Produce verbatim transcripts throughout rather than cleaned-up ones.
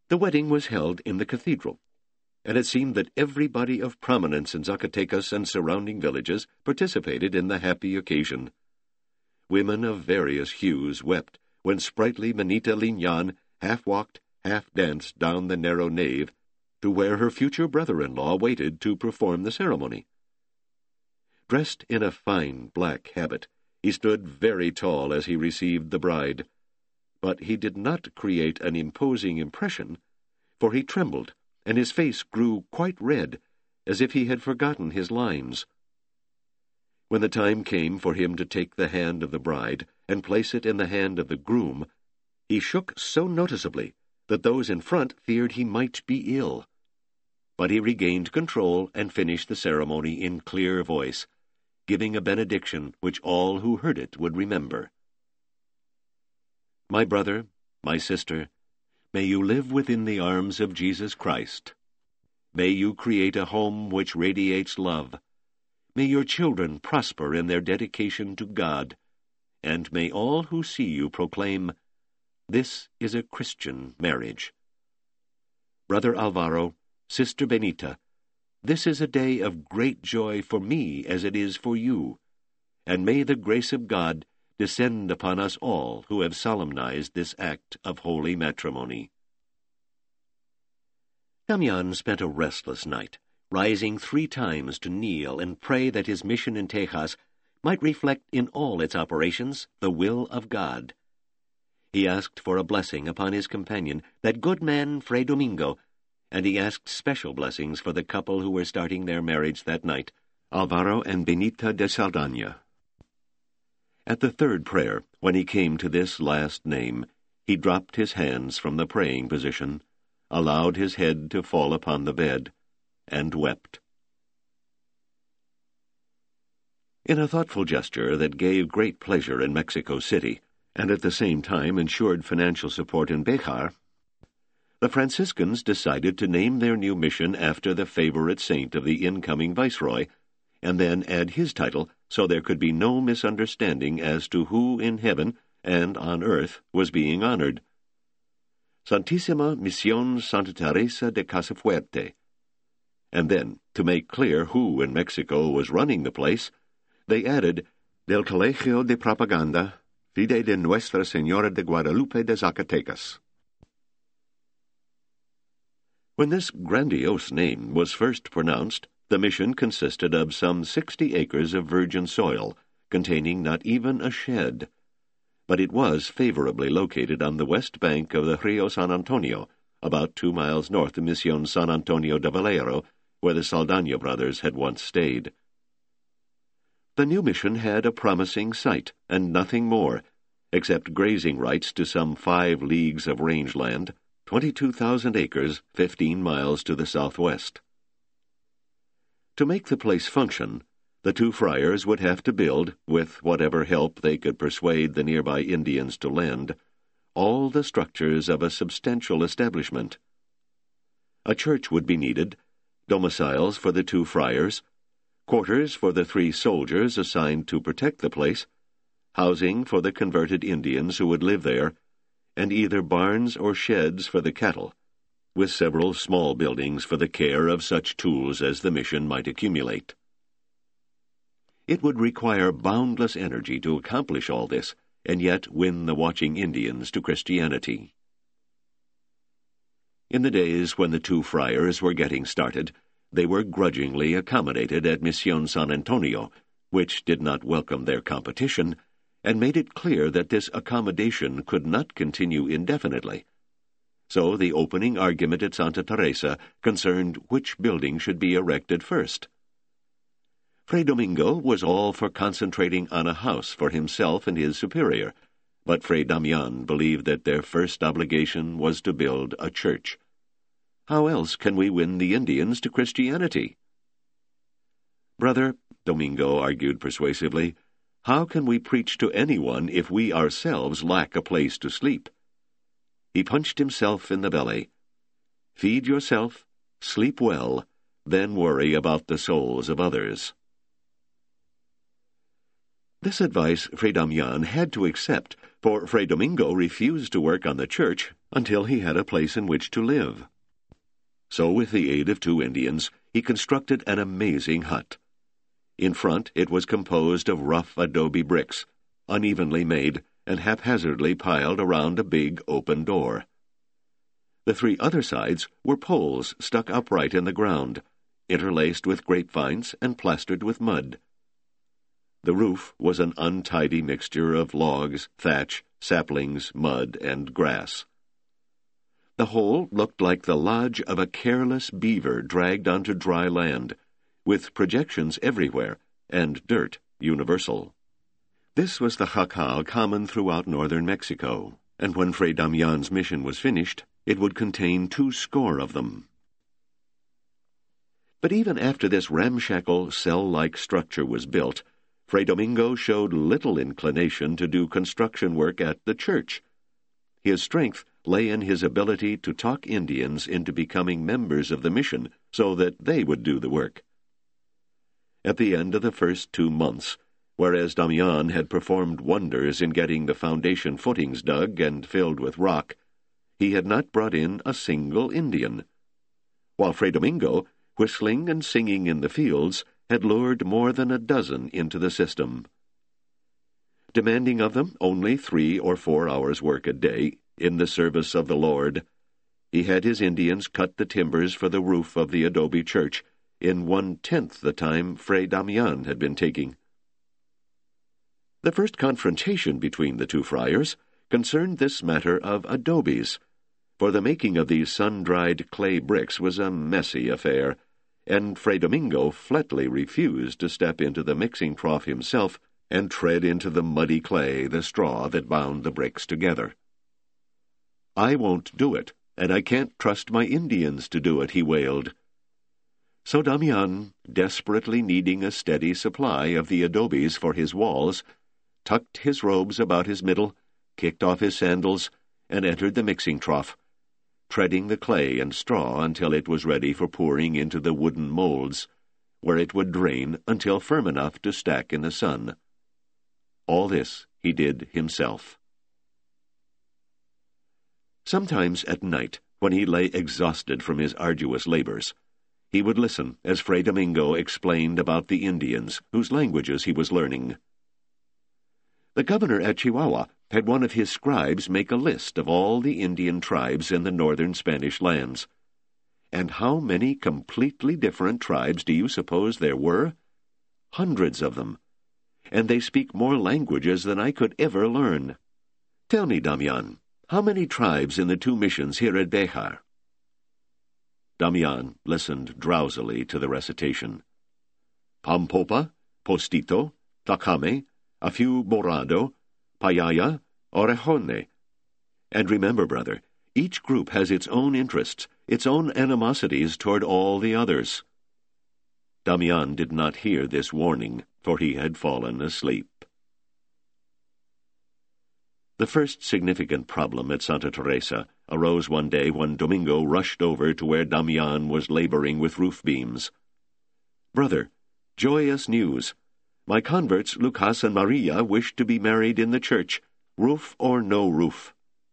The wedding was held in the cathedral, and it seemed that everybody of prominence in Zacatecas and surrounding villages participated in the happy occasion. Women of various hues wept when sprightly Benita Lignan half-walked, half-danced down the narrow nave to where her future brother-in-law waited to perform the ceremony. Dressed in a fine black habit, he stood very tall as he received the bride, but he did not create an imposing impression, for he trembled, and his face grew quite red, as if he had forgotten his lines. When the time came for him to take the hand of the bride and place it in the hand of the groom, he shook so noticeably that those in front feared he might be ill. But he regained control and finished the ceremony in clear voice, giving a benediction which all who heard it would remember. My brother, my sister, may you live within the arms of Jesus Christ. May you create a home which radiates love. May your children prosper in their dedication to God, and may all who see you proclaim, "This is a Christian marriage." Brother Alvaro, Sister Benita, this is a day of great joy for me as it is for you, and may the grace of God descend upon us all who have solemnized this act of holy matrimony. Damian spent a restless night, rising three times to kneel and pray that his mission in Tejas might reflect in all its operations the will of God. He asked for a blessing upon his companion, that good man Fray Domingo, and he asked special blessings for the couple who were starting their marriage that night, Alvaro and Benita de Saldana. At the third prayer, when he came to this last name, he dropped his hands from the praying position, allowed his head to fall upon the bed, and wept. In a thoughtful gesture that gave great pleasure in Mexico City, and at the same time ensured financial support in Béjar, the Franciscans decided to name their new mission after the favorite saint of the incoming viceroy, and then add his title so there could be no misunderstanding as to who in heaven and on earth was being honored. Santissima Misión Santa Teresa de Casafuerte. And then, to make clear who in Mexico was running the place, they added, Del Colegio de Propaganda, Fide de Nuestra Señora de Guadalupe de Zacatecas. When this grandiose name was first pronounced, the mission consisted of some sixty acres of virgin soil, containing not even a shed. But it was favorably located on the west bank of the Rio San Antonio, about two miles north of Misión San Antonio de Valero, where the Saldaña brothers had once stayed. The new mission had a promising site, and nothing more, except grazing rights to some five leagues of rangeland, twenty-two thousand acres, fifteen miles to the southwest. To make the place function, the two friars would have to build, with whatever help they could persuade the nearby Indians to lend, all the structures of a substantial establishment. A church would be needed, domiciles for the two friars, quarters for the three soldiers assigned to protect the place, housing for the converted Indians who would live there, and either barns or sheds for the cattle, with several small buildings for the care of such tools as the mission might accumulate. It would require boundless energy to accomplish all this, and yet win the watching Indians to Christianity. In the days when the two friars were getting started, they were grudgingly accommodated at Misión San Antonio, which did not welcome their competition, and made it clear that this accommodation could not continue indefinitely. So the opening argument at Santa Teresa concerned which building should be erected first. Fray Domingo was all for concentrating on a house for himself and his superior, but Fray Damian believed that their first obligation was to build a church. How else can we win the Indians to Christianity? Brother, Domingo argued persuasively, how can we preach to anyone if we ourselves lack a place to sleep? He punched himself in the belly. Feed yourself, sleep well, then worry about the souls of others. This advice Fray Damian had to accept, for Fray Domingo refused to work on the church until he had a place in which to live. So, with the aid of two Indians, he constructed an amazing hut. In front, it was composed of rough adobe bricks, unevenly made and haphazardly piled around a big open door. The three other sides were poles stuck upright in the ground, interlaced with grapevines and plastered with mud. The roof was an untidy mixture of logs, thatch, saplings, mud, and grass. The whole looked like the lodge of a careless beaver dragged onto dry land, with projections everywhere, and dirt universal. This was the jacal common throughout northern Mexico, and when Fray Damian's mission was finished, it would contain two score of them. But even after this ramshackle, cell-like structure was built, Fray Domingo showed little inclination to do construction work at the church. His strength lay in his ability to talk Indians into becoming members of the mission so that they would do the work. At the end of the first two months, whereas Damian had performed wonders in getting the foundation footings dug and filled with rock, he had not brought in a single Indian, while Fray Domingo, whistling and singing in the fields, had lured more than a dozen into the system. Demanding of them only three or four hours' work a day in the service of the Lord, he had his Indians cut the timbers for the roof of the adobe church in one-tenth the time Fray Damian had been taking. The first confrontation between the two friars concerned this matter of adobes, for the making of these sun-dried clay bricks was a messy affair, and Fray Domingo flatly refused to step into the mixing trough himself and tread into the muddy clay, the straw that bound the bricks together. "I won't do it, and I can't trust my Indians to do it," he wailed. So Damian, desperately needing a steady supply of the adobes for his walls, tucked his robes about his middle, kicked off his sandals, and entered the mixing trough, treading the clay and straw until it was ready for pouring into the wooden molds, where it would drain until firm enough to stack in the sun. All this he did himself. Sometimes at night, when he lay exhausted from his arduous labors, he would listen as Fray Domingo explained about the Indians, whose languages he was learning. The governor at Chihuahua had one of his scribes make a list of all the Indian tribes in the northern Spanish lands. And how many completely different tribes do you suppose there were? Hundreds of them. And they speak more languages than I could ever learn. Tell me, Damian, how many tribes in the two missions here at Béjar? Damian listened drowsily to the recitation. Pampopa, Postito, Tlacame, a few Morado, Payaya, Orejone. And remember, brother, each group has its own interests, its own animosities toward all the others. Damian did not hear this warning, for he had fallen asleep. The first significant problem at Santa Teresa arose one day when Domingo rushed over to where Damian was laboring with roof beams. "Brother, joyous news! My converts, Lucas and Maria, wish to be married in the church, roof or no roof."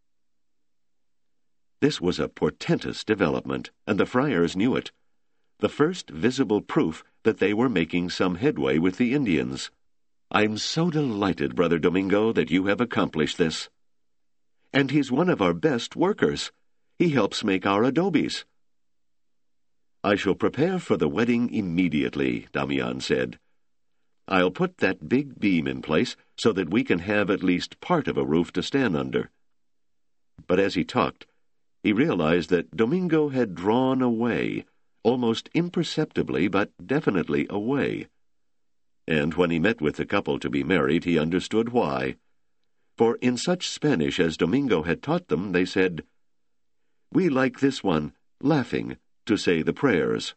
This was a portentous development, and the friars knew it. The first visible proof that they were making some headway with the Indians. "I'm so delighted, Brother Domingo, that you have accomplished this. And he's one of our best workers. He helps make our adobes." "I shall prepare for the wedding immediately," Damian said. "I'll put that big beam in place so that we can have at least part of a roof to stand under." But as he talked, he realized that Domingo had drawn away, almost imperceptibly but definitely away. And when he met with the couple to be married, he understood why. For in such Spanish as Domingo had taught them, they said, "We like this one, laughing, to say the prayers."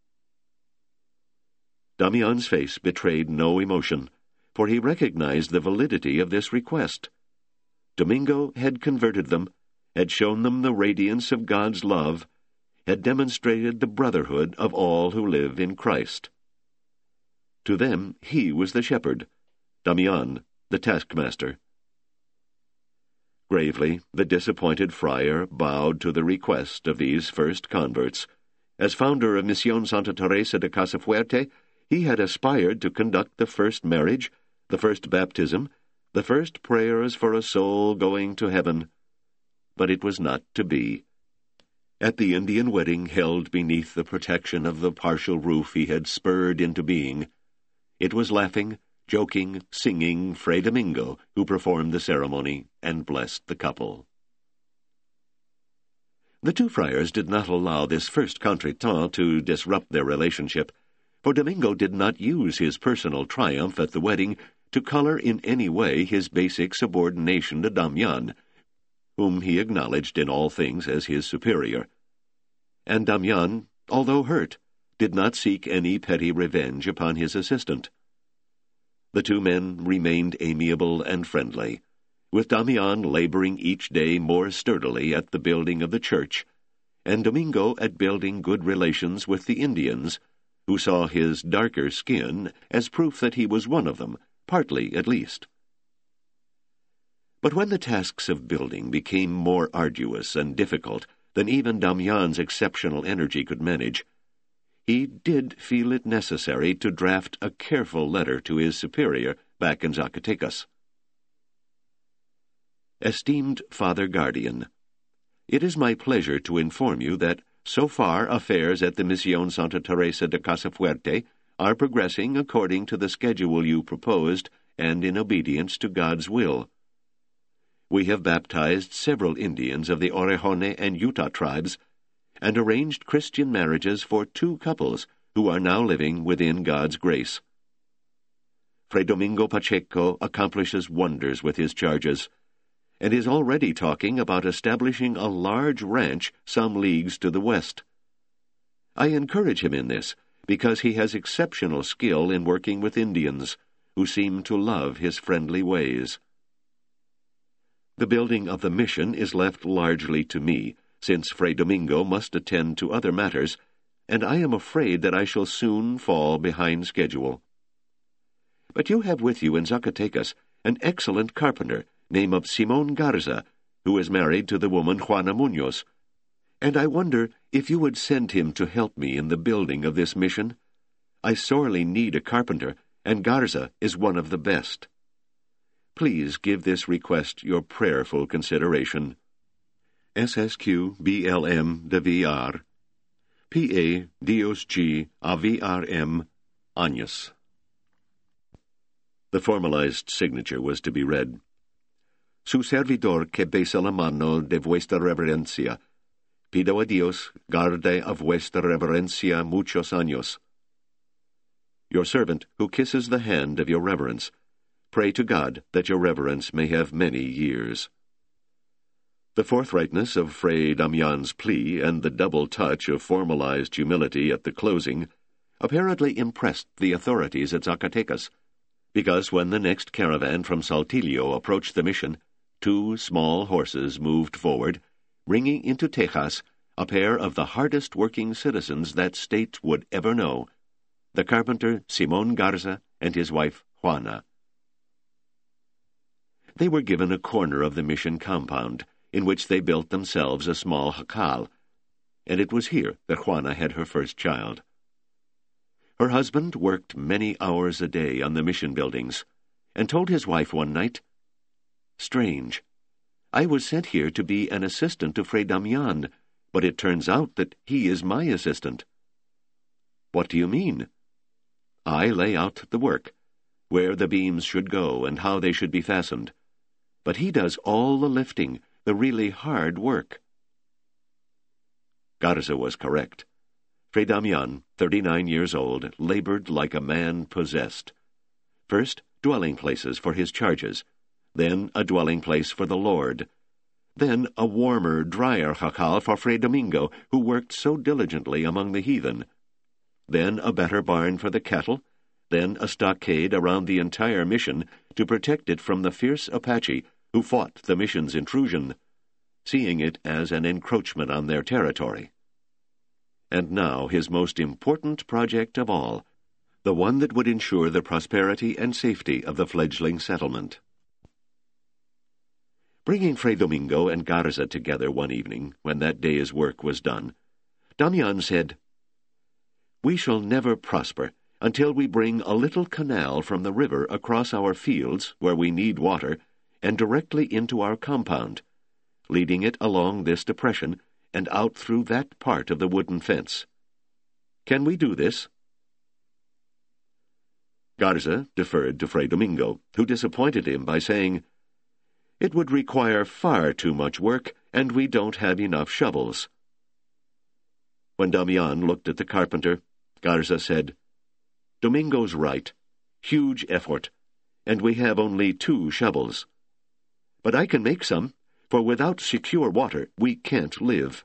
Damian's face betrayed no emotion, for he recognized the validity of this request. Domingo had converted them, had shown them the radiance of God's love, had demonstrated the brotherhood of all who live in Christ. To them he was the shepherd, Damian the taskmaster. Gravely, the disappointed friar bowed to the request of these first converts. As founder of Misión Santa Teresa de Casafuerte, he had aspired to conduct the first marriage, the first baptism, the first prayers for a soul going to heaven. But it was not to be. At the Indian wedding held beneath the protection of the partial roof he had spurred into being, it was laughing, joking, singing Fray Domingo who performed the ceremony and blessed the couple. The two friars did not allow this first contretemps to disrupt their relationship, for Domingo did not use his personal triumph at the wedding to color in any way his basic subordination to Damián, whom he acknowledged in all things as his superior. And Damián, although hurt, did not seek any petty revenge upon his assistant. The two men remained amiable and friendly, with Damián laboring each day more sturdily at the building of the church, and Domingo at building good relations with the Indians, who saw his darker skin as proof that he was one of them, partly at least. But when the tasks of building became more arduous and difficult than even Damián's exceptional energy could manage, he did feel it necessary to draft a careful letter to his superior back in Zacatecas. Esteemed Father Guardian, it is my pleasure to inform you that so far affairs at the Misión Santa Teresa de Casafuerte are progressing according to the schedule you proposed and in obedience to God's will. We have baptized several Indians of the Orejone and Utah tribes and arranged Christian marriages for two couples who are now living within God's grace. Fray Domingo Pacheco accomplishes wonders with his charges, and is already talking about establishing a large ranch some leagues to the west. I encourage him in this, because he has exceptional skill in working with Indians, who seem to love his friendly ways. The building of the mission is left largely to me, since Fray Domingo must attend to other matters, and I am afraid that I shall soon fall behind schedule. But you have with you in Zacatecas an excellent carpenter named of Simón Garza, who is married to the woman Juana Muñoz, and I wonder if you would send him to help me in the building of this mission. I sorely need a carpenter, and Garza is one of the best. Please give this request your prayerful consideration. S S Q B L M de V R P A Dios G A V R M Años. The formalized signature was to be read: Su servidor que besa la mano de vuestra reverencia, pido a Dios guarde a vuestra reverencia muchos años. Your servant who kisses the hand of your reverence, pray to God that your reverence may have many years. The forthrightness of Fray Damián's plea and the double touch of formalized humility at the closing apparently impressed the authorities at Zacatecas, because when the next caravan from Saltillo approached the mission, two small horses moved forward, bringing into Tejas a pair of the hardest-working citizens that state would ever know, the carpenter Simón Garza and his wife Juana. They were given a corner of the mission compound, in which they built themselves a small jacal, and it was here that Juana had her first child. Her husband worked many hours a day on the mission buildings, and told his wife one night, "Strange. I was sent here to be an assistant to Fray Damián, but it turns out that he is my assistant." "What do you mean?" "I lay out the work, where the beams should go and how they should be fastened. But he does all the lifting, the really hard work." Garza was correct. Fray Damián, thirty-nine years old, labored like a man possessed. First, dwelling places for his charges, then a dwelling place for the Lord, then a warmer, drier jacal for Fray Domingo, who worked so diligently among the heathen, then a better barn for the cattle, then a stockade around the entire mission to protect it from the fierce Apache who fought the mission's intrusion, seeing it as an encroachment on their territory. And now his most important project of all, the one that would ensure the prosperity and safety of the fledgling settlement. Bringing Fray Domingo and Garza together one evening, when that day's work was done, Damian said, "We shall never prosper until we bring a little canal from the river across our fields, where we need water, and directly into our compound, leading it along this depression and out through that part of the wooden fence. Can we do this?" Garza deferred to Fray Domingo, who disappointed him by saying, "It would require far too much work, and we don't have enough shovels." When Damian looked at the carpenter, Garza said, "Domingo's right. Huge effort, and we have only two shovels. But I can make some, for without secure water we can't live."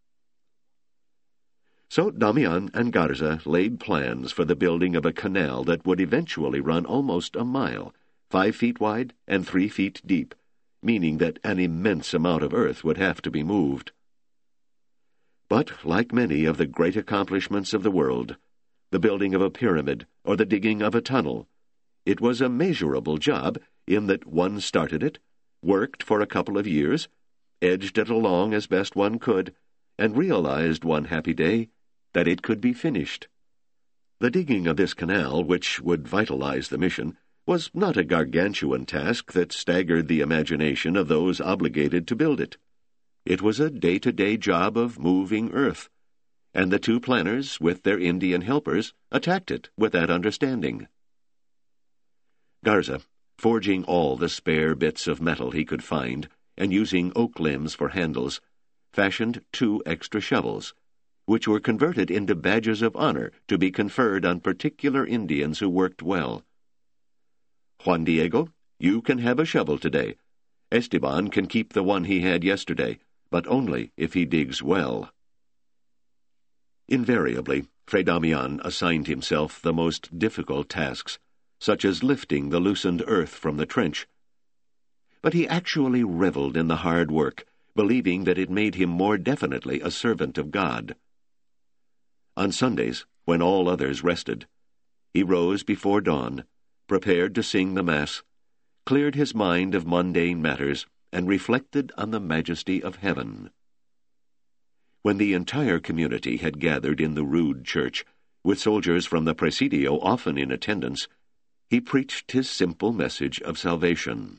So Damian and Garza laid plans for the building of a canal that would eventually run almost a mile, five feet wide and three feet deep, meaning that an immense amount of earth would have to be moved. But, like many of the great accomplishments of the world, the building of a pyramid or the digging of a tunnel, it was a measurable job in that one started it, worked for a couple of years, edged it along as best one could, and realized one happy day that it could be finished. The digging of this canal, which would vitalize the mission, was not a gargantuan task that staggered the imagination of those obligated to build it. It was a day-to-day job of moving earth, and the two planners, with their Indian helpers, attacked it with that understanding. Garza, forging all the spare bits of metal he could find, and using oak limbs for handles, fashioned two extra shovels, which were converted into badges of honor to be conferred on particular Indians who worked well. "Juan Diego, you can have a shovel today. Esteban can keep the one he had yesterday, but only if he digs well." Invariably, Fray Damian assigned himself the most difficult tasks, such as lifting the loosened earth from the trench. But he actually reveled in the hard work, believing that it made him more definitely a servant of God. On Sundays, when all others rested, he rose before dawn, prepared to sing the Mass, cleared his mind of mundane matters, and reflected on the majesty of heaven. When the entire community had gathered in the rude church, with soldiers from the Presidio often in attendance, he preached his simple message of salvation.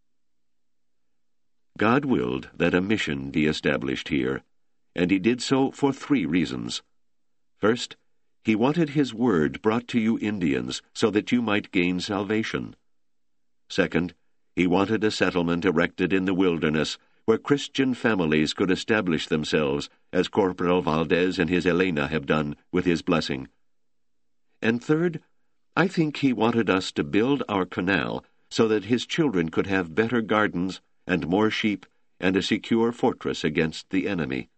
God willed that a mission be established here, and he did so for three reasons. First, he wanted his word brought to you Indians so that you might gain salvation. Second, he wanted a settlement erected in the wilderness where Christian families could establish themselves, as Corporal Valdez and his Elena have done with his blessing. And third, I think he wanted us to build our canal so that his children could have better gardens and more sheep and a secure fortress against the enemy.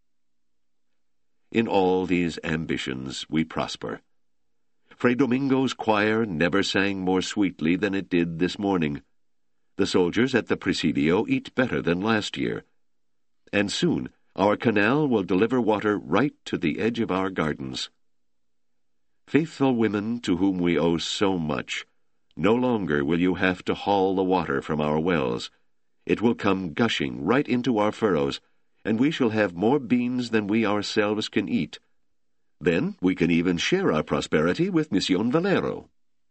In all these ambitions we prosper. Fray Domingo's choir never sang more sweetly than it did this morning. The soldiers at the Presidio eat better than last year. And soon our canal will deliver water right to the edge of our gardens. Faithful women to whom we owe so much, no longer will you have to haul the water from our wells. It will come gushing right into our furrows, and we shall have more beans than we ourselves can eat. Then we can even share our prosperity with Mission Valero.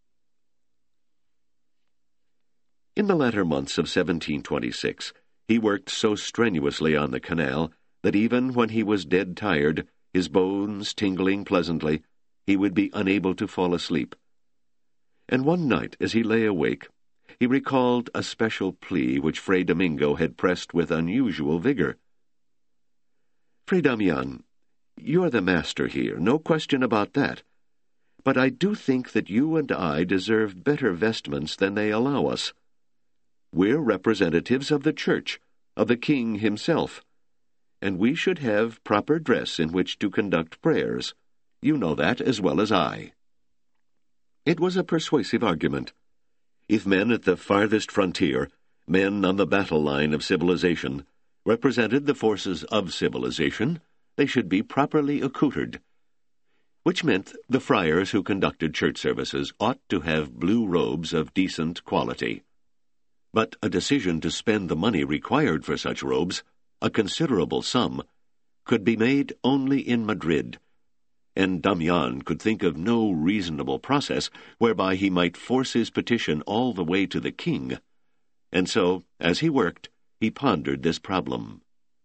In the latter months of seventeen twenty-six, he worked so strenuously on the canal that even when he was dead tired, his bones tingling pleasantly, he would be unable to fall asleep. And one night, as he lay awake, he recalled a special plea which Fray Domingo had pressed with unusual vigor. "Fray Damian, you're the master here, no question about that. But I do think that you and I deserve better vestments than they allow us. We're representatives of the Church, of the King himself, and we should have proper dress in which to conduct prayers. You know that as well as I." It was a persuasive argument. If men at the farthest frontier, men on the battle line of civilization, represented the forces of civilization, they should be properly accoutred, which meant the friars who conducted church services ought to have blue robes of decent quality. But a decision to spend the money required for such robes, a considerable sum, could be made only in Madrid, and Damian could think of no reasonable process whereby he might force his petition all the way to the king. And so, as he worked, he pondered this problem.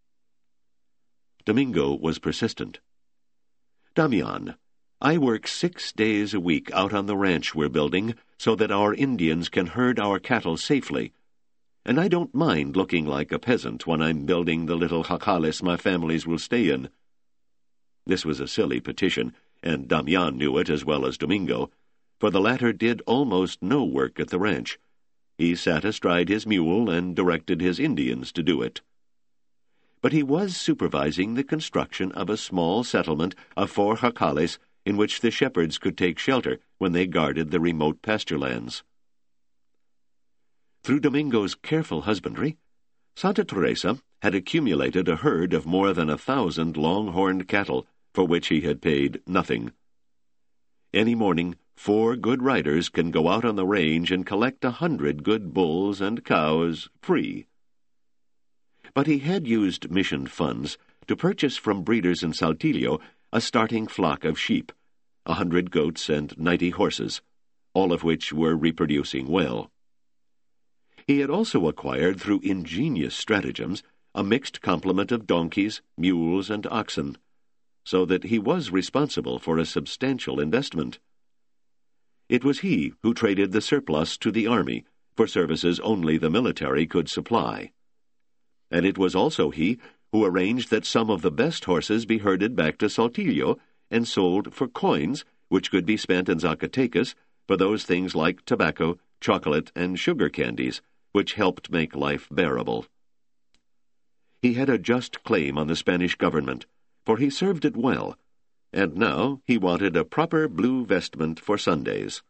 Domingo was persistent. "Damian, I work six days a week out on the ranch we're building so that our Indians can herd our cattle safely, and I don't mind looking like a peasant when I'm building the little jacales my families will stay in." This was a silly petition, and Damian knew it as well as Domingo, for the latter did almost no work at the ranch. He sat astride his mule and directed his Indians to do it. But he was supervising the construction of a small settlement of four jacales in which the shepherds could take shelter when they guarded the remote pasture lands. Through Domingo's careful husbandry, Santa Teresa had accumulated a herd of more than a thousand long-horned cattle, for which he had paid nothing. Any morning, four good riders can go out on the range and collect a hundred good bulls and cows free. But he had used mission funds to purchase from breeders in Saltillo a starting flock of sheep, a hundred goats and ninety horses, all of which were reproducing well. He had also acquired, through ingenious stratagems, a mixed complement of donkeys, mules, and oxen, so that he was responsible for a substantial investment. It was he who traded the surplus to the army for services only the military could supply. And it was also he who arranged that some of the best horses be herded back to Saltillo and sold for coins which could be spent in Zacatecas for those things like tobacco, chocolate, and sugar candies, which helped make life bearable. He had a just claim on the Spanish government, for he served it well, and now he wanted a proper blue vestment for Sundays.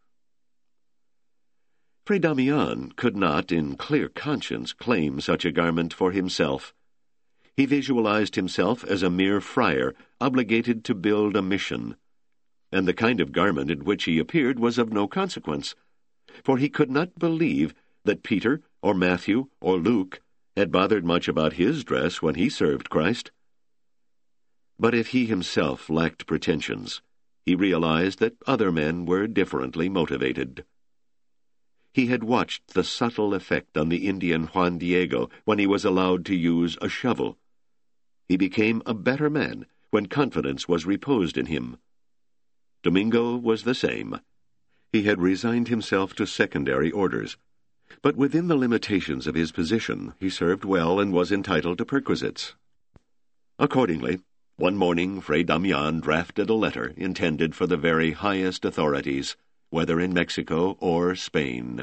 Fray Damian could not, in clear conscience, claim such a garment for himself. He visualized himself as a mere friar, obligated to build a mission, and the kind of garment in which he appeared was of no consequence, for he could not believe that Peter or Matthew or Luke had bothered much about his dress when he served Christ. But if he himself lacked pretensions, he realized that other men were differently motivated. He had watched the subtle effect on the Indian Juan Diego when he was allowed to use a shovel. He became a better man when confidence was reposed in him. Domingo was the same. He had resigned himself to secondary orders, but within the limitations of his position he served well and was entitled to perquisites. Accordingly, one morning Fray Damian drafted a letter intended for the very highest authorities, whether in Mexico or Spain.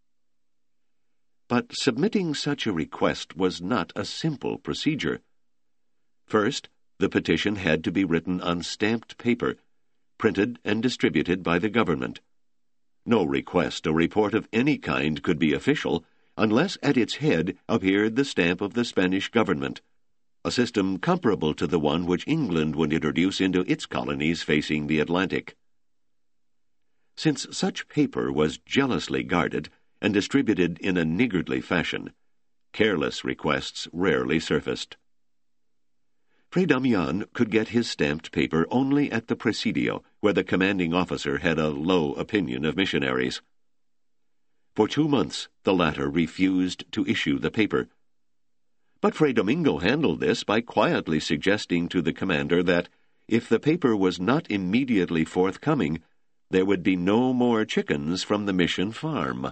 But submitting such a request was not a simple procedure. First, the petition had to be written on stamped paper, printed and distributed by the government. No request or report of any kind could be official unless at its head appeared the stamp of the Spanish government, a system comparable to the one which England would introduce into its colonies facing the Atlantic. Since such paper was jealously guarded and distributed in a niggardly fashion, careless requests rarely surfaced. Fray Damian could get his stamped paper only at the Presidio, where the commanding officer had a low opinion of missionaries. For two months the latter refused to issue the paper. But Fray Domingo handled this by quietly suggesting to the commander that, if the paper was not immediately forthcoming, there would be no more chickens from the mission farm.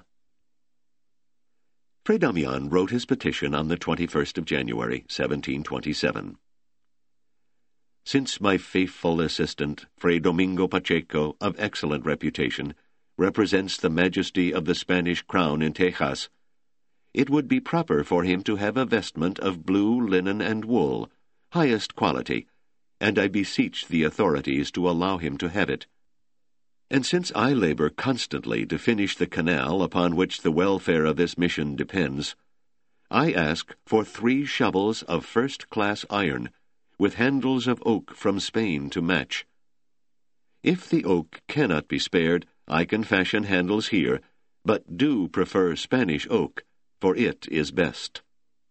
Fray Damian wrote his petition on the twenty-first of January, seventeen twenty-seven. Since my faithful assistant, Fray Domingo Pacheco, of excellent reputation, represents the majesty of the Spanish crown in Tejas, it would be proper for him to have a vestment of blue linen and wool, highest quality, and I beseech the authorities to allow him to have it. And since I labor constantly to finish the canal upon which the welfare of this mission depends, I ask for three shovels of first-class iron, with handles of oak from Spain to match. If the oak cannot be spared, I can fashion handles here, but do prefer Spanish oak, for it is best.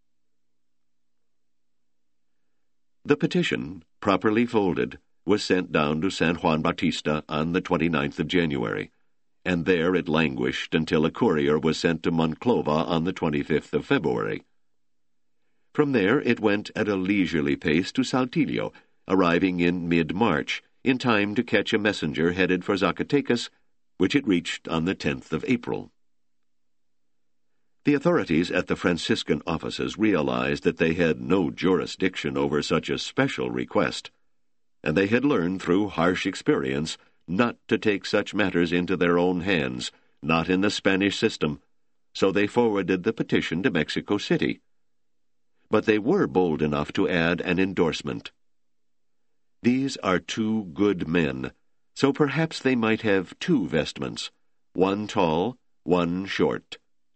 The petition, properly folded, was sent down to San Juan Bautista on the twenty-ninth of January, and there it languished until a courier was sent to Monclova on the twenty-fifth of February. From there it went at a leisurely pace to Saltillo, arriving in mid-March, in time to catch a messenger headed for Zacatecas, which it reached on the tenth of April. The authorities at the Franciscan offices realized that they had no jurisdiction over such a special request, and they had learned through harsh experience not to take such matters into their own hands, not in the Spanish system, so they forwarded the petition to Mexico City. But they were bold enough to add an endorsement. These are two good men, so perhaps they might have two vestments, one tall, one short.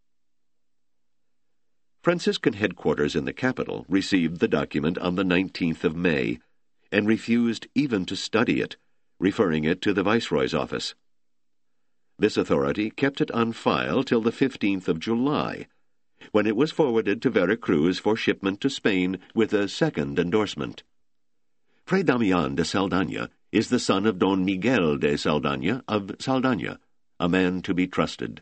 Franciscan headquarters in the capital received the document on the nineteenth of May, and refused even to study it, referring it to the Viceroy's office. This authority kept it on file till the fifteenth of July, when it was forwarded to Veracruz for shipment to Spain with a second endorsement. Fray Damian de Saldaña is the son of Don Miguel de Saldaña of Saldaña, a man to be trusted.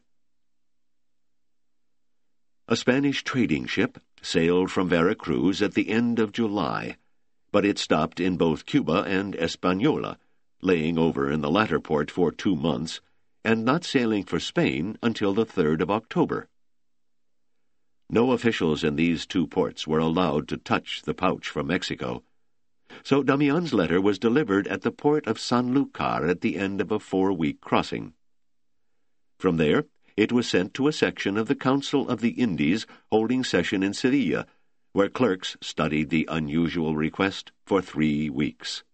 A Spanish trading ship sailed from Veracruz at the end of July, but it stopped in both Cuba and Hispaniola, laying over in the latter port for two months, and not sailing for Spain until the third of October. No officials in these two ports were allowed to touch the pouch from Mexico, so Damian's letter was delivered at the port of Sanlúcar at the end of a four-week crossing. From there, it was sent to a section of the Council of the Indies holding session in Sevilla, where clerks studied the unusual request for three weeks.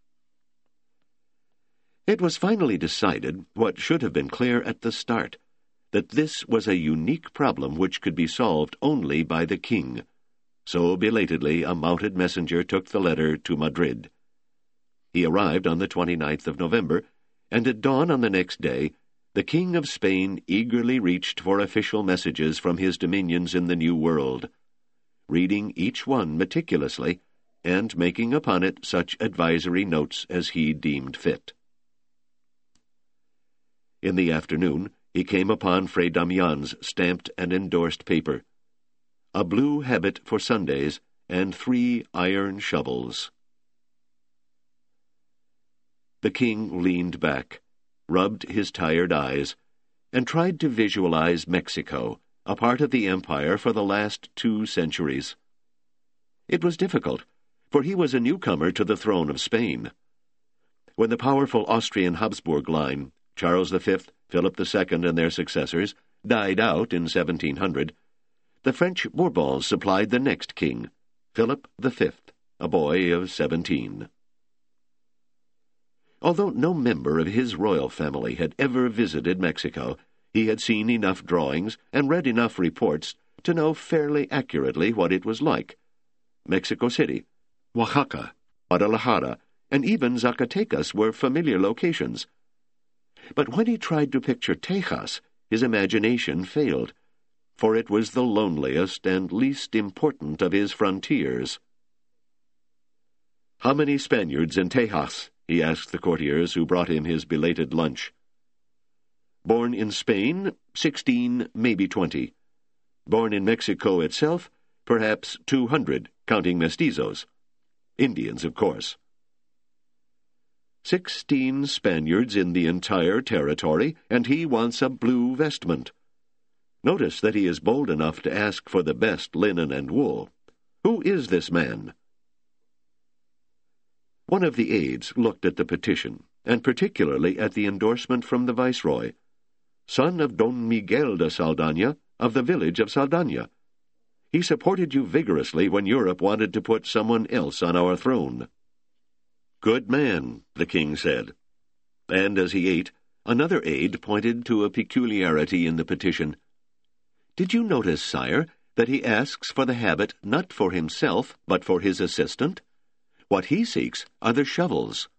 It was finally decided, what should have been clear at the start, that this was a unique problem which could be solved only by the king. So belatedly a mounted messenger took the letter to Madrid. He arrived on the twenty-ninth of November, and at dawn on the next day, the King of Spain eagerly reached for official messages from his dominions in the New World, reading each one meticulously, and making upon it such advisory notes as he deemed fit. In the afternoon, he came upon Fray Damian's stamped and endorsed paper, a blue habit for Sundays, and three iron shovels. The king leaned back, rubbed his tired eyes, and tried to visualize Mexico, a part of the empire for the last two centuries. It was difficult, for he was a newcomer to the throne of Spain. When the powerful Austrian Habsburg line, Charles the Fifth, Philip the Second, and their successors, died out in seventeen hundred, the French Bourbons supplied the next king, Philip the Fifth, a boy of seventeen. Although no member of his royal family had ever visited Mexico, he had seen enough drawings and read enough reports to know fairly accurately what it was like. Mexico City, Oaxaca, Guadalajara, and even Zacatecas were familiar locations. But when he tried to picture Tejas, his imagination failed, for it was the loneliest and least important of his frontiers. "How many Spaniards in Tejas?" he asked the courtiers who brought him his belated lunch. "Born in Spain, sixteen, maybe twenty. Born in Mexico itself, perhaps two hundred, counting mestizos. Indians, of course." Sixteen Spaniards in the entire territory, and he wants a blue vestment. Notice that he is bold enough to ask for the best linen and wool. Who is this man? One of the aides looked at the petition, and particularly at the endorsement from the Viceroy. "Son of Don Miguel de Saldaña, of the village of Saldaña. He supported you vigorously when Europe wanted to put someone else on our throne." "Good man," the king said. And as he ate, another aide pointed to a peculiarity in the petition. "Did you notice, sire, that he asks for the habit not for himself, but for his assistant? What he seeks are the shovels."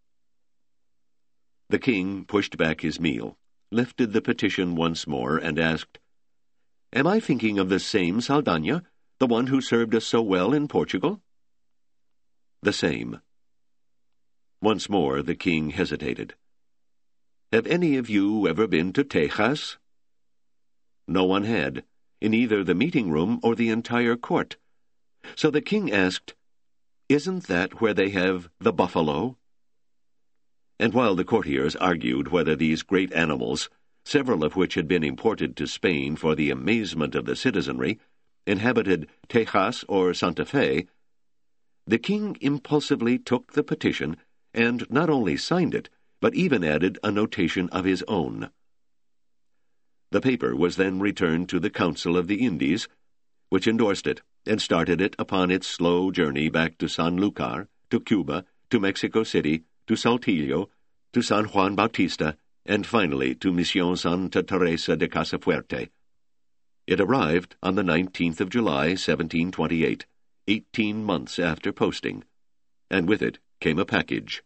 The king pushed back his meal, lifted the petition once more, and asked, Am I thinking of the same Saldanha, the one who served us so well in Portugal? The same. Once more the king hesitated. Have any of you ever been to Texas? No one had, in either the meeting-room or the entire court. So the king asked, Isn't that where they have the buffalo? And while the courtiers argued whether these great animals, several of which had been imported to Spain for the amazement of the citizenry, inhabited Texas or Santa Fe, the king impulsively took the petition and not only signed it, but even added a notation of his own. The paper was then returned to the Council of the Indies, which endorsed it and started it upon its slow journey back to Sanlúcar, to Cuba, to Mexico City, to Saltillo, to San Juan Bautista, and finally to Misión Santa Teresa de Casafuerte. It arrived on the nineteenth of July, seventeen twenty-eight, eighteen months after posting, and with it came a package.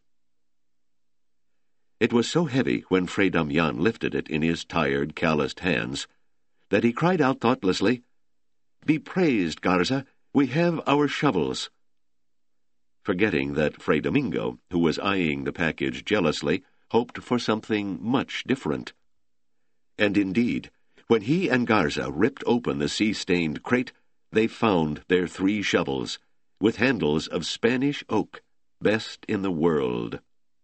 It was so heavy when Fray Damián lifted it in his tired, calloused hands that he cried out thoughtlessly, Be praised, Garza, we have our shovels. Forgetting that Fray Domingo, who was eyeing the package jealously, hoped for something much different. And indeed, when he and Garza ripped open the sea-stained crate, they found their three shovels, with handles of Spanish oak, best in the world.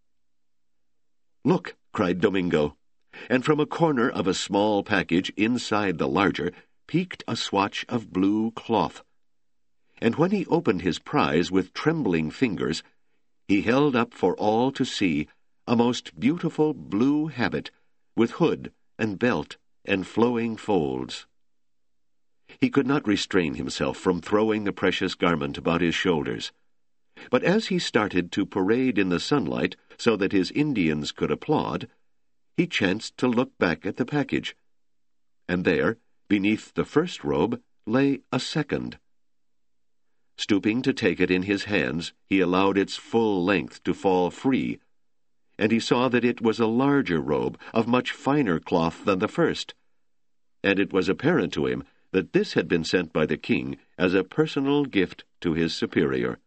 Look, cried Domingo, and from a corner of a small package inside the larger peeked a swatch of blue cloth. And when he opened his prize with trembling fingers, he held up for all to see a most beautiful blue habit, with hood and belt and flowing folds. He could not restrain himself from throwing the precious garment about his shoulders. But as he started to parade in the sunlight so that his Indians could applaud, he chanced to look back at the package. And there, beneath the first robe, lay a second. Stooping to take it in his hands, he allowed its full length to fall free, and he saw that it was a larger robe of much finer cloth than the first, and it was apparent to him that this had been sent by the king as a personal gift to his superior.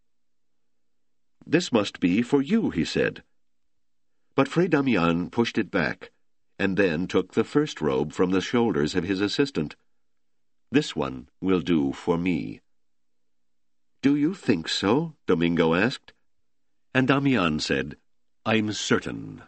This must be for you, he said. But Fray Damián pushed it back, and then took the first robe from the shoulders of his assistant. This one will do for me. Do you think so? Domingo asked. And Damián said, I'm certain.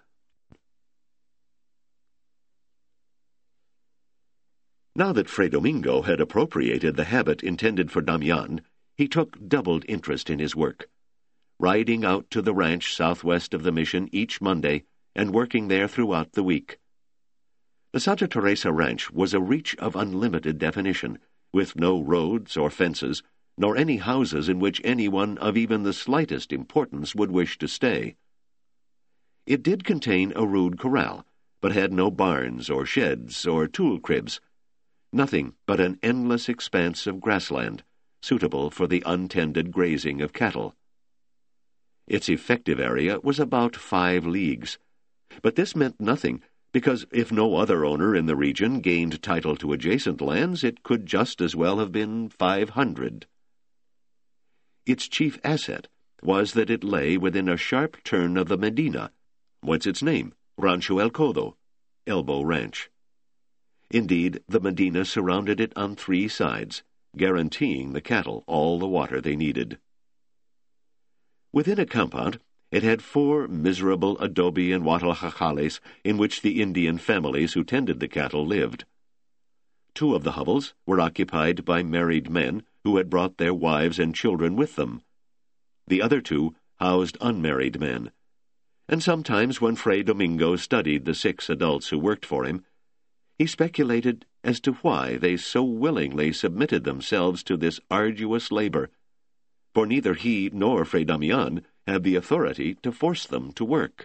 Now that Fray Domingo had appropriated the habit intended for Damián, he took doubled interest in his work, riding out to the ranch southwest of the mission each Monday and working there throughout the week. The Santa Teresa ranch was a reach of unlimited definition, with no roads or fences, nor any houses in which anyone of even the slightest importance would wish to stay. It did contain a rude corral, but had no barns or sheds or tool cribs, nothing but an endless expanse of grassland, suitable for the untended grazing of cattle. Its effective area was about five leagues, but this meant nothing, because if no other owner in the region gained title to adjacent lands, it could just as well have been five hundred. Its chief asset was that it lay within a sharp turn of the Medina, whence its name, Rancho El Codo, Elbow Ranch. Indeed, the Medina surrounded it on three sides, guaranteeing the cattle all the water they needed. Within a compound, it had four miserable adobe and wattle jacales in which the Indian families who tended the cattle lived. Two of the hovels were occupied by married men who had brought their wives and children with them. The other two housed unmarried men, and sometimes when Fray Domingo studied the six adults who worked for him, he speculated as to why they so willingly submitted themselves to this arduous labor, for neither he nor Fray Damián had the authority to force them to work.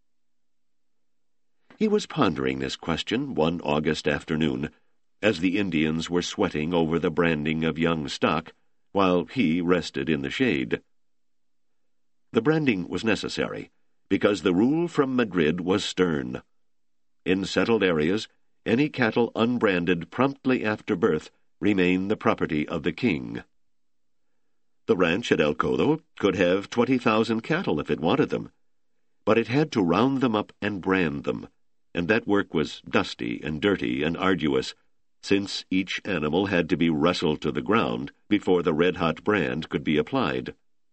He was pondering this question one August afternoon, as the Indians were sweating over the branding of young stock, while he rested in the shade. The branding was necessary, because the rule from Madrid was stern. In settled areas, any cattle unbranded promptly after birth remain the property of the king. The ranch at El Codo could have twenty thousand cattle if it wanted them, but it had to round them up and brand them, and that work was dusty and dirty and arduous, since each animal had to be wrestled to the ground before the red-hot brand could be applied.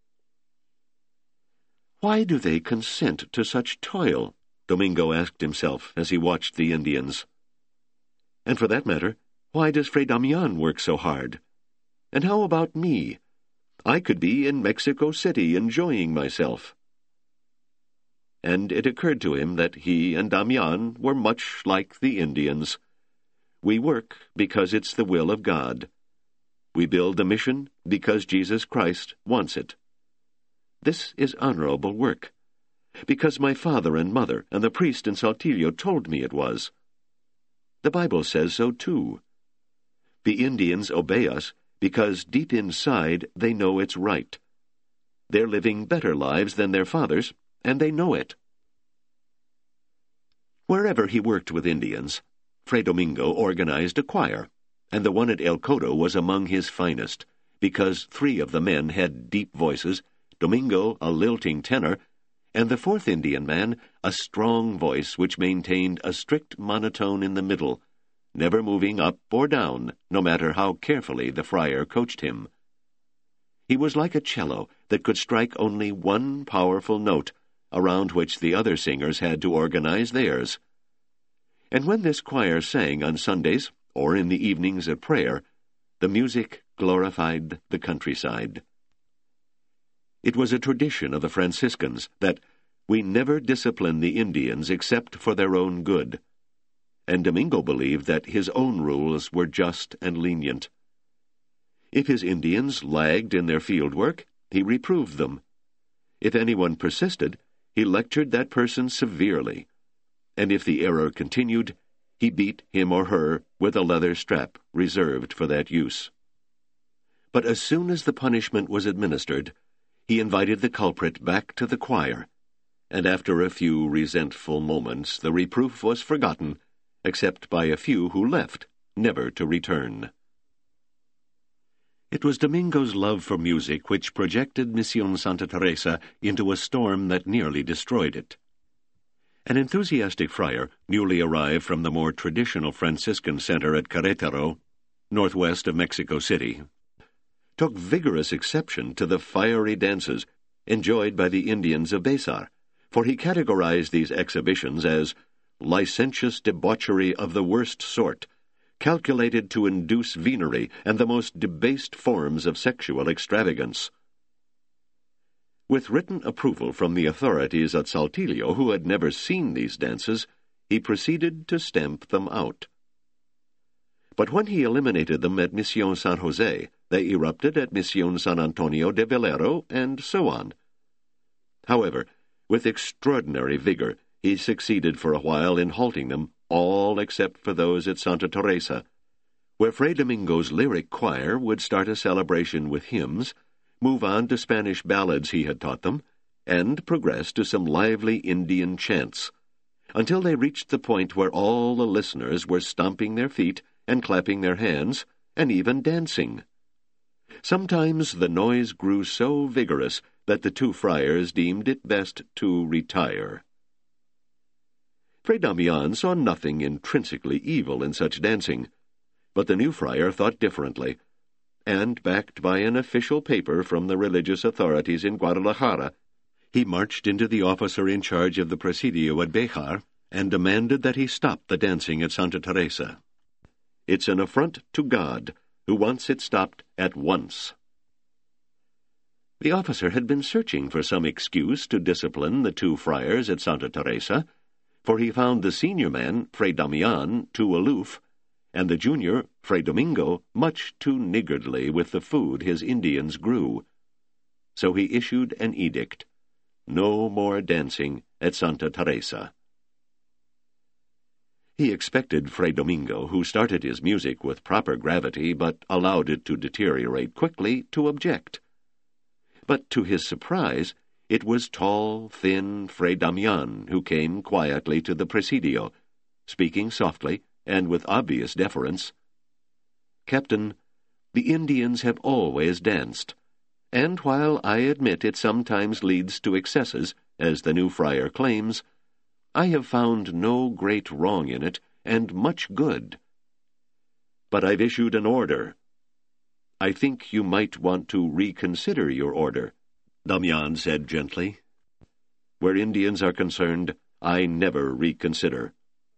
"Why do they consent to such toil?" Domingo asked himself as he watched the Indians. "And for that matter, why does Fray Damian work so hard? And how about me? I could be in Mexico City enjoying myself." And it occurred to him that he and Damian were much like the Indians. We work because it's the will of God. We build the mission because Jesus Christ wants it. This is honorable work, because my father and mother and the priest in Saltillo told me it was. The Bible says so too. The Indians obey us because deep inside they know it's right. They're living better lives than their fathers, and they know it. Wherever he worked with Indians, Fray Domingo organized a choir, and the one at El Codo was among his finest, because three of the men had deep voices, Domingo a lilting tenor, and the fourth Indian man a strong voice which maintained a strict monotone in the middle, never moving up or down, no matter how carefully the friar coached him. He was like a cello that could strike only one powerful note, around which the other singers had to organize theirs. And when this choir sang on Sundays, or in the evenings at prayer, the music glorified the countryside. It was a tradition of the Franciscans that we never discipline the Indians except for their own good, and Domingo believed that his own rules were just and lenient. If his Indians lagged in their field work, he reproved them. If anyone persisted, he lectured that person severely, and if the error continued, he beat him or her with a leather strap reserved for that use. But as soon as the punishment was administered, he invited the culprit back to the choir, and after a few resentful moments the reproof was forgotten, except by a few who left, never to return. It was Domingo's love for music which projected Misión Santa Teresa into a storm that nearly destroyed it. An enthusiastic friar, newly arrived from the more traditional Franciscan center at Querétaro, northwest of Mexico City, took vigorous exception to the fiery dances enjoyed by the Indians of Besar, for he categorized these exhibitions as licentious debauchery of the worst sort, calculated to induce venery and the most debased forms of sexual extravagance. With written approval from the authorities at Saltillo, who had never seen these dances, he proceeded to stamp them out. But when he eliminated them at Misión San Jose, they erupted at Misión San Antonio de Velero, and so on. However, with extraordinary vigor, he succeeded for a while in halting them, all except for those at Santa Teresa, where Fray Domingo's lyric choir would start a celebration with hymns, move on to Spanish ballads he had taught them, and progress to some lively Indian chants, until they reached the point where all the listeners were stomping their feet and clapping their hands, and even dancing. Sometimes the noise grew so vigorous that the two friars deemed it best to retire. Fray Damian saw nothing intrinsically evil in such dancing, but the new friar thought differently, and, backed by an official paper from the religious authorities in Guadalajara, he marched into the officer in charge of the Presidio at Béjar and demanded that he stop the dancing at Santa Teresa. It's an affront to God, who wants it stopped at once. The officer had been searching for some excuse to discipline the two friars at Santa Teresa, for he found the senior man, Fray Damian, too aloof, and the junior, Fray Domingo, much too niggardly with the food his Indians grew. So he issued an edict: no more dancing at Santa Teresa. He expected Fray Domingo, who started his music with proper gravity but allowed it to deteriorate quickly, to object. But to his surprise, it was tall, thin Fray Damian who came quietly to the Presidio, speaking softly and with obvious deference, "Captain, the Indians have always danced, and while I admit it sometimes leads to excesses, as the new friar claims, I have found no great wrong in it, and much good. But I've issued an order. I think you might want to reconsider your order," Damian said gently. "Where Indians are concerned, I never reconsider."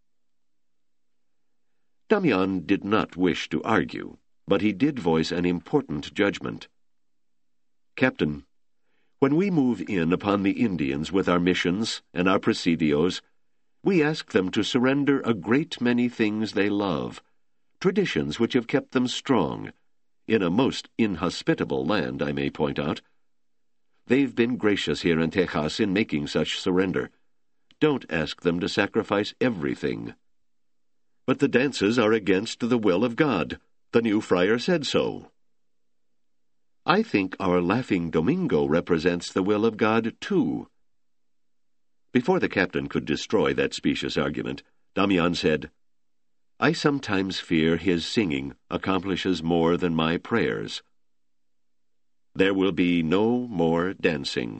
Damian did not wish to argue, but he did voice an important judgment. "Captain, when we move in upon the Indians with our missions and our presidios, we ask them to surrender a great many things they love, traditions which have kept them strong, in a most inhospitable land, I may point out. They've been gracious here in Tejas in making such surrender. Don't ask them to sacrifice everything." "But the dances are against the will of God. The new friar said so." "I think our laughing Domingo represents the will of God, too." Before the captain could destroy that specious argument, Damian said, "I sometimes fear his singing accomplishes more than my prayers. There will be no more dancing."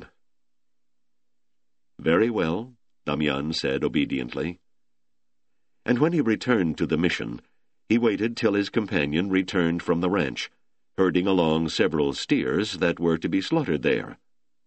"Very well," Damian said obediently. And when he returned to the mission, he waited till his companion returned from the ranch, herding along several steers that were to be slaughtered there.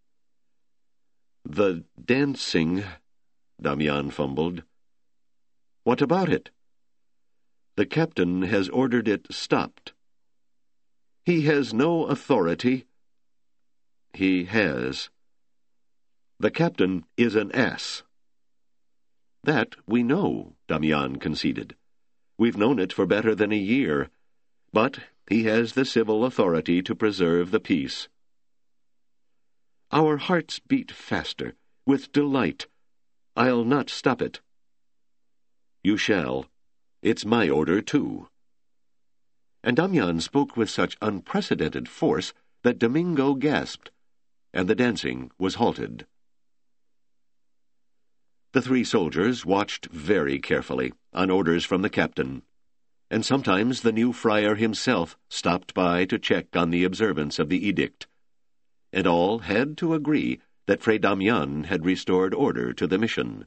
"The dancing," Damian fumbled. "What about it?" "The captain has ordered it stopped." "He has no authority." "He has." "The captain is an ass." "That we know," Damian conceded. "We've known it for better than a year. But he has the civil authority to preserve the peace." Our hearts beat faster, with delight. "I'll not stop it." "You shall. It's my order, too." And Damian spoke with such unprecedented force that Domingo gasped, and the dancing was halted. The three soldiers watched very carefully, on orders from the captain, and sometimes the new friar himself stopped by to check on the observance of the edict, and all had to agree that Fray Damian had restored order to the mission.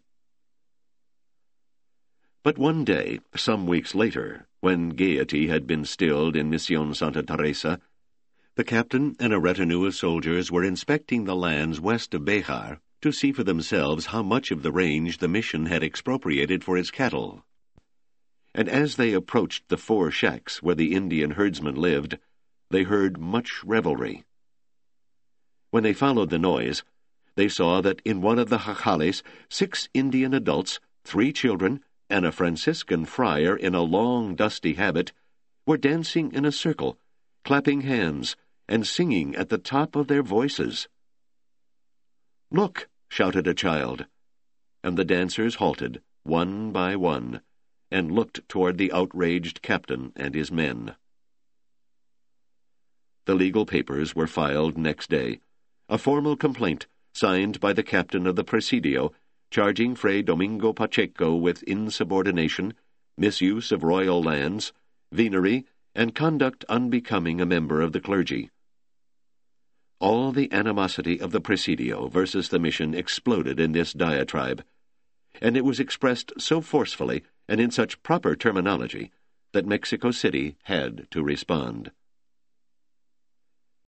But one day, some weeks later, when gaiety had been stilled in Misión Santa Teresa, the captain and a retinue of soldiers were inspecting the lands west of Béjar to see for themselves how much of the range the mission had expropriated for its cattle. And as they approached the four shacks where the Indian herdsmen lived, they heard much revelry. When they followed the noise, they saw that in one of the jacales six Indian adults, three children, and a Franciscan friar in a long, dusty habit were dancing in a circle, clapping hands, and singing at the top of their voices. "Look!" shouted a child, and the dancers halted, one by one, and looked toward the outraged captain and his men. The legal papers were filed next day, a formal complaint signed by the captain of the Presidio, charging Fray Domingo Pacheco with insubordination, misuse of royal lands, venery, and conduct unbecoming a member of the clergy. All the animosity of the Presidio versus the mission exploded in this diatribe, and it was expressed so forcefully and in such proper terminology that Mexico City had to respond.